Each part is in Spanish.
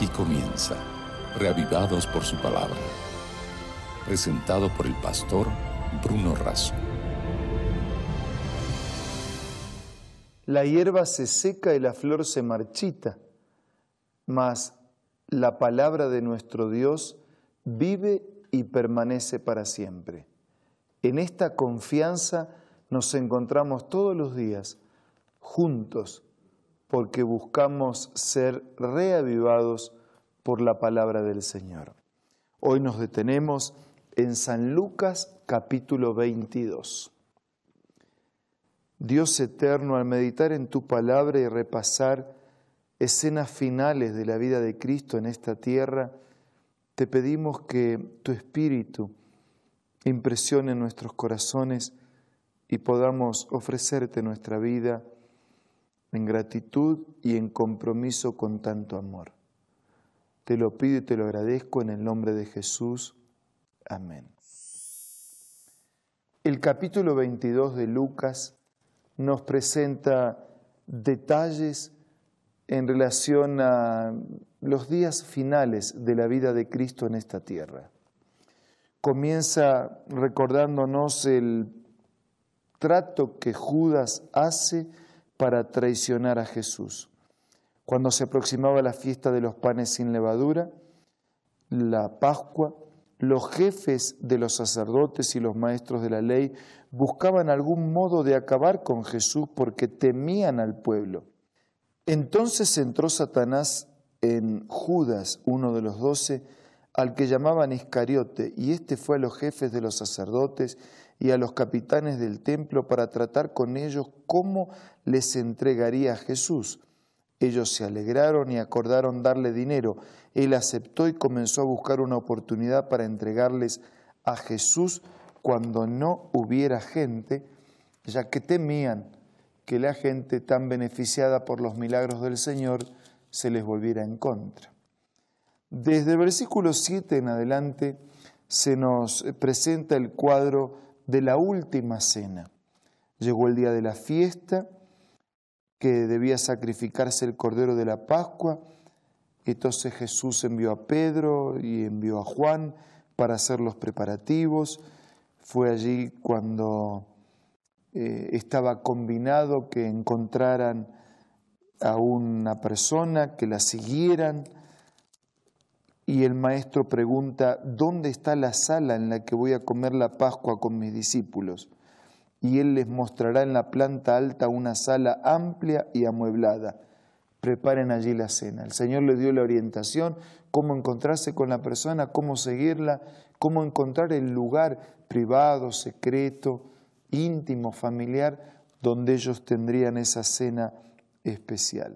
Aquí comienza, Reavivados por su palabra, presentado por el pastor Bruno Razo. La hierba se seca y la flor se marchita, mas la palabra de nuestro Dios vive y permanece para siempre. En esta confianza nos encontramos todos los días juntos, porque buscamos ser reavivados por la palabra del Señor. Hoy nos detenemos en San Lucas capítulo 22. Dios eterno, al meditar en tu palabra y repasar escenas finales de la vida de Cristo en esta tierra, te pedimos que tu Espíritu impresione nuestros corazones y podamos ofrecerte nuestra vida en gratitud y en compromiso con tanto amor. Te lo pido y te lo agradezco en el nombre de Jesús. Amén. El capítulo 22 de Lucas nos presenta detalles en relación a los días finales de la vida de Cristo en esta tierra. Comienza recordándonos el trato que Judas hace para traicionar a Jesús. Cuando se aproximaba la fiesta de los panes sin levadura, la Pascua, los jefes de los sacerdotes y los maestros de la ley buscaban algún modo de acabar con Jesús porque temían al pueblo. Entonces entró Satanás en Judas, uno de los 12, al que llamaban Iscariote, y este fue a los jefes de los sacerdotes y a los capitanes del templo para tratar con ellos cómo les entregaría a Jesús. Ellos se alegraron y acordaron darle dinero. Él aceptó y comenzó a buscar una oportunidad para entregarles a Jesús cuando no hubiera gente, ya que temían que la gente tan beneficiada por los milagros del Señor se les volviera en contra. Desde el versículo 7 en adelante se nos presenta el cuadro de la última cena. Llegó el día de la fiesta, que debía sacrificarse el Cordero de la Pascua. Entonces Jesús envió a Pedro y envió a Juan para hacer los preparativos. Fue allí cuando estaba combinado que encontraran a una persona, que la siguieran. Y el maestro pregunta, ¿dónde está la sala en la que voy a comer la Pascua con mis discípulos? Y él les mostrará en la planta alta una sala amplia y amueblada. Preparen allí la cena. El Señor les dio la orientación, cómo encontrarse con la persona, cómo seguirla, cómo encontrar el lugar privado, secreto, íntimo, familiar, donde ellos tendrían esa cena especial.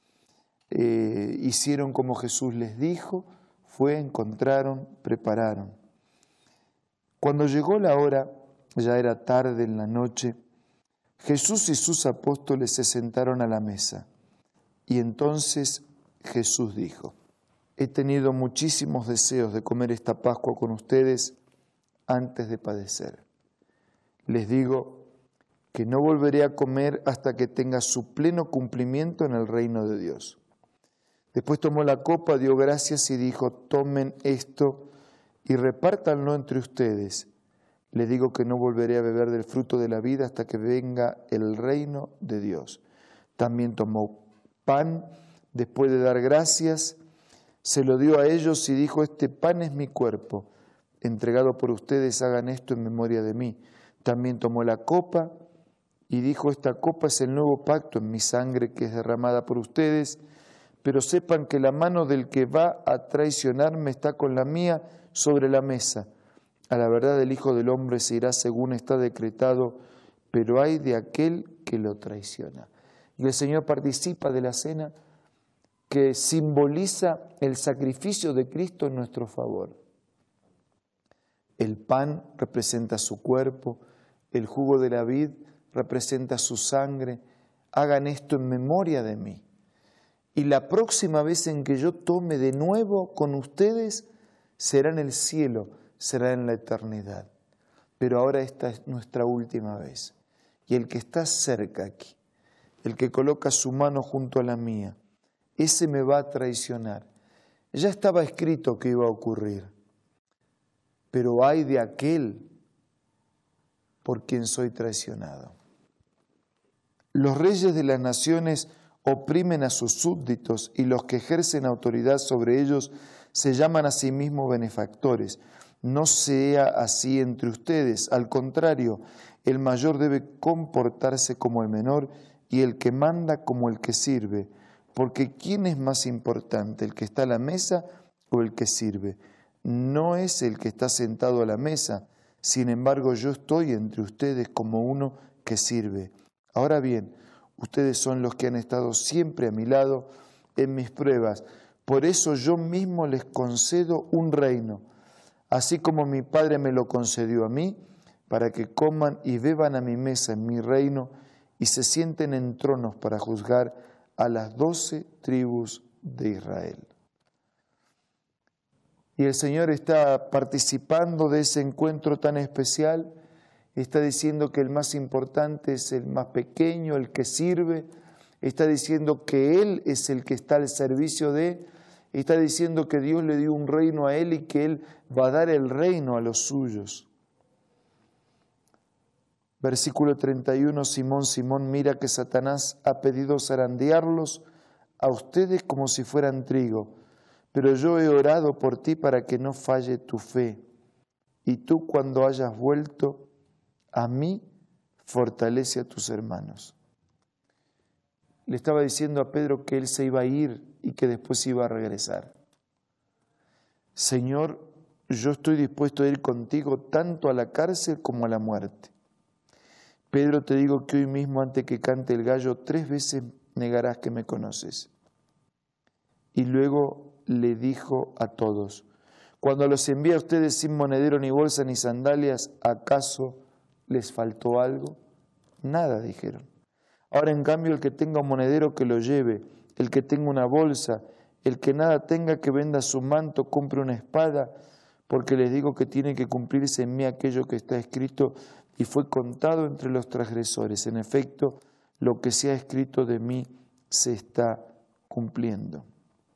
Hicieron como Jesús les dijo, encontraron, prepararon. Cuando llegó la hora, ya era tarde en la noche, Jesús y sus apóstoles se sentaron a la mesa. Y entonces Jesús dijo, he tenido muchísimos deseos de comer esta Pascua con ustedes antes de padecer. Les digo que no volveré a comer hasta que tenga su pleno cumplimiento en el reino de Dios. Después tomó la copa, dio gracias y dijo, tomen esto y repártanlo entre ustedes. Les digo que no volveré a beber del fruto de la vida hasta que venga el reino de Dios. También tomó pan, después de dar gracias, se lo dio a ellos y dijo, este pan es mi cuerpo, entregado por ustedes, hagan esto en memoria de mí. También tomó la copa y dijo, esta copa es el nuevo pacto en mi sangre que es derramada por ustedes, pero sepan que la mano del que va a traicionarme está con la mía sobre la mesa. A la verdad el Hijo del Hombre se irá según está decretado, pero ay de aquel que lo traiciona. Y el Señor participa de la cena que simboliza el sacrificio de Cristo en nuestro favor. El pan representa su cuerpo, el jugo de la vid representa su sangre. Hagan esto en memoria de mí. Y la próxima vez en que yo tome de nuevo con ustedes será en el cielo, será en la eternidad. Pero ahora esta es nuestra última vez. Y el que está cerca aquí, el que coloca su mano junto a la mía, ese me va a traicionar. Ya estaba escrito que iba a ocurrir, pero ay de aquel por quien soy traicionado. Los reyes de las naciones oprimen a sus súbditos y los que ejercen autoridad sobre ellos se llaman a sí mismos benefactores. No sea así entre ustedes, al contrario, el mayor debe comportarse como el menor y el que manda como el que sirve, porque ¿quién es más importante, el que está a la mesa o el que sirve? No es el que está sentado a la mesa, sin embargo yo estoy entre ustedes como uno que sirve. Ahora bien, ustedes son los que han estado siempre a mi lado en mis pruebas, por eso yo mismo les concedo un reino, así como mi Padre me lo concedió a mí, para que coman y beban a mi mesa en mi reino y se sienten en tronos para juzgar a las 12 tribus de Israel. Y el Señor está participando de ese encuentro tan especial, está diciendo que el más importante es el más pequeño, el que sirve, está diciendo que Él es el que está al servicio de, está diciendo que Dios le dio un reino a Él y que Él va a dar el reino a los suyos. Versículo 31, Simón, Simón, mira que Satanás ha pedido zarandearlos a ustedes como si fueran trigo, pero yo he orado por ti para que no falle tu fe, y tú cuando hayas vuelto a mí, fortalece a tus hermanos. Le estaba diciendo a Pedro que él se iba a ir y que después iba a regresar. Señor, yo estoy dispuesto a ir contigo tanto a la cárcel como a la muerte. Pedro, te digo que hoy mismo, antes que cante el gallo, 3 veces negarás que me conoces. Y luego le dijo a todos, cuando los envié a ustedes sin monedero, ni bolsa, ni sandalias, ¿acaso les faltó algo? Nada, dijeron. Ahora, en cambio, el que tenga un monedero que lo lleve, el que tenga una bolsa, el que nada tenga que venda su manto, compre una espada, porque les digo que tiene que cumplirse en mí aquello que está escrito y fue contado entre los transgresores. En efecto, lo que se ha escrito de mí se está cumpliendo.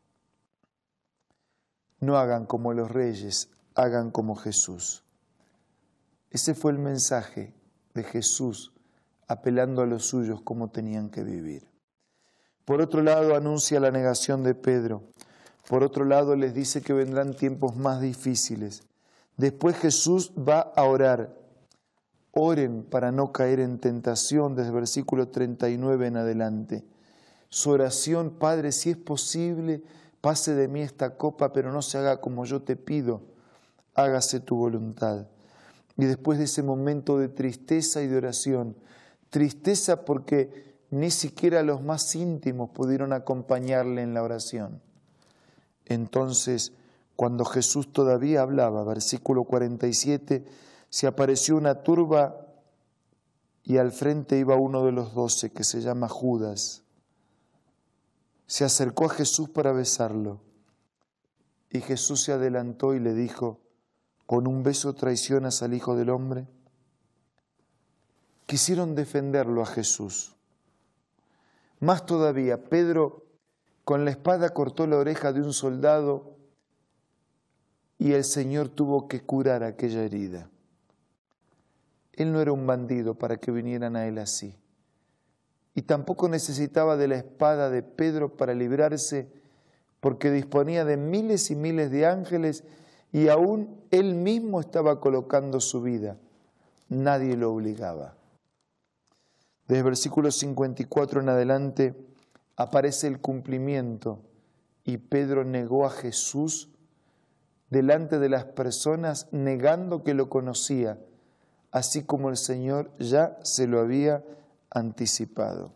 No hagan como los reyes, hagan como Jesús. Ese fue el mensaje de Jesús, apelando a los suyos cómo tenían que vivir. Por otro lado, anuncia la negación de Pedro. Por otro lado, les dice que vendrán tiempos más difíciles. Después Jesús va a orar. Oren para no caer en tentación, desde el versículo 39 en adelante. Su oración, Padre, si es posible, pase de mí esta copa, pero no se haga como yo te pido, hágase tu voluntad. Y después de ese momento de tristeza y de oración, tristeza porque ni siquiera los más íntimos pudieron acompañarle en la oración. Entonces, cuando Jesús todavía hablaba, versículo 47, se apareció una turba y al frente iba uno de los 12, que se llama Judas. Se acercó a Jesús para besarlo y Jesús se adelantó y le dijo, ¿con un beso traicionas al Hijo del Hombre? Quisieron defenderlo a Jesús. Más todavía, Pedro con la espada cortó la oreja de un soldado y el Señor tuvo que curar aquella herida. Él no era un bandido para que vinieran a él así. Y tampoco necesitaba de la espada de Pedro para librarse, porque disponía de miles y miles de ángeles y aún él mismo estaba colocando su vida. Nadie lo obligaba. Desde el versículo 54 en adelante aparece el cumplimiento y Pedro negó a Jesús delante de las personas, negando que lo conocía, así como el Señor ya se lo había anticipado.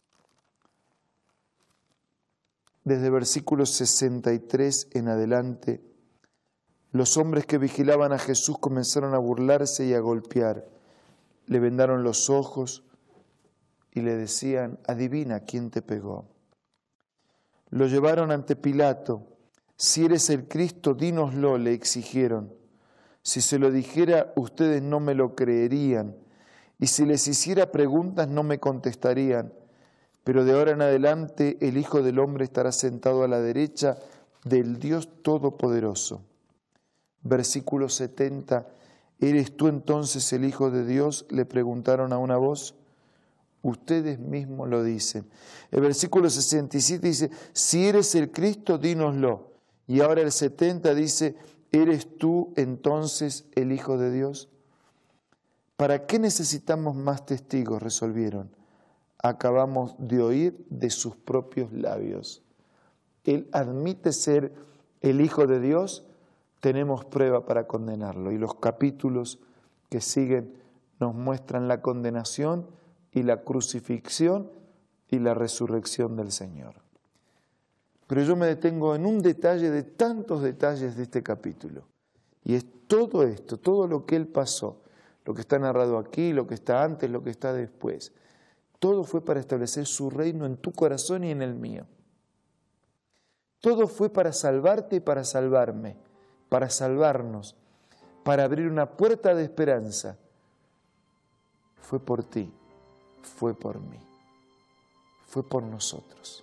Desde el versículo 63 en adelante, los hombres que vigilaban a Jesús comenzaron a burlarse y a golpear. Le vendaron los ojos y le decían, adivina quién te pegó. Lo llevaron ante Pilato. Si eres el Cristo, dínoslo, le exigieron. Si se lo dijera, ustedes no me lo creerían. Y si les hiciera preguntas, no me contestarían. Pero de ahora en adelante, el Hijo del Hombre estará sentado a la derecha del Dios Todopoderoso. Versículo 70. ¿Eres tú entonces el Hijo de Dios?, le preguntaron a una voz. Ustedes mismos lo dicen. El versículo 67 dice, si eres el Cristo, dínoslo. Y ahora el 70 dice, ¿eres tú entonces el Hijo de Dios? ¿Para qué necesitamos más testigos?, resolvieron. Acabamos de oír de sus propios labios. Él admite ser el Hijo de Dios, tenemos prueba para condenarlo. Y los capítulos que siguen nos muestran la condenación y la crucifixión y la resurrección del Señor. Pero yo me detengo en un detalle de tantos detalles de este capítulo. Y es todo esto, todo lo que Él pasó, lo que está narrado aquí, lo que está antes, lo que está después. Todo fue para establecer su reino en tu corazón y en el mío. Todo fue para salvarte y para salvarme, para salvarnos, para abrir una puerta de esperanza. Fue por ti, fue por mí, fue por nosotros.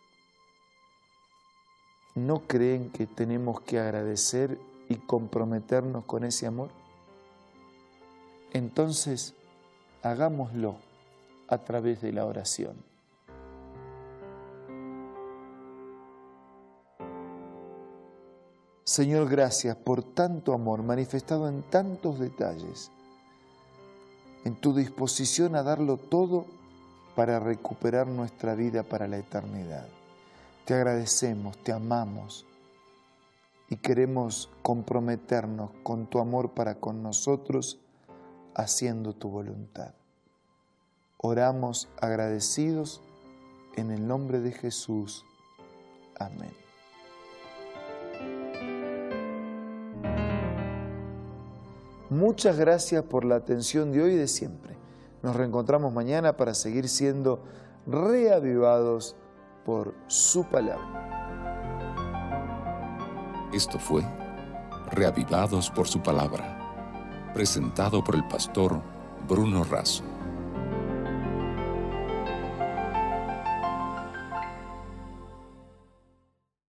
¿No creen que tenemos que agradecer y comprometernos con ese amor? Entonces, hagámoslo a través de la oración. Señor, gracias por tanto amor manifestado en tantos detalles, en tu disposición a darlo todo para recuperar nuestra vida para la eternidad. Te agradecemos, te amamos y queremos comprometernos con tu amor para con nosotros, haciendo tu voluntad. Oramos agradecidos en el nombre de Jesús. Amén. Muchas gracias por la atención de hoy y de siempre. Nos reencontramos mañana para seguir siendo reavivados por su palabra. Esto fue Reavivados por su palabra, presentado por el pastor Bruno Razo.